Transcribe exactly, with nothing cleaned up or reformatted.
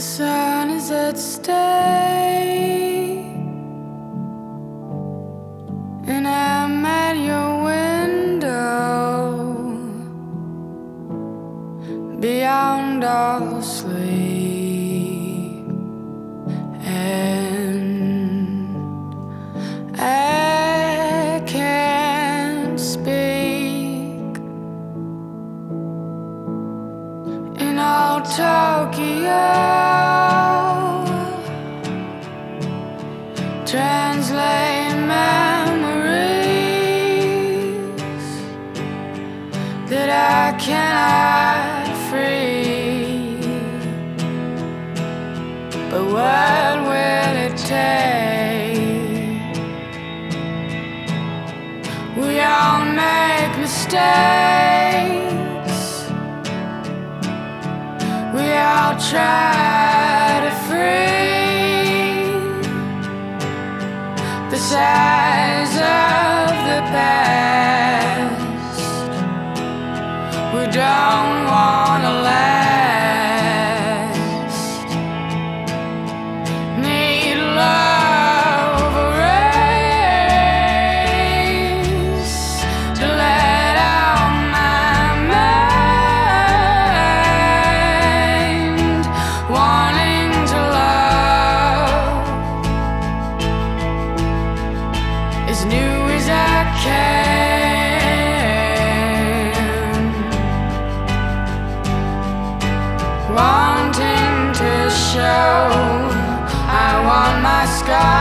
sun is at stake, and I'm at your window, beyond all sleep, and I can't speak in all Tokyo. Translate memories that I cannot free. But what will it take? We all make mistakes. We all try to free the size of the past. We don't wanna last. Need love erase to let out my mind, wanting to love as new as I can, wanting to show I want my sky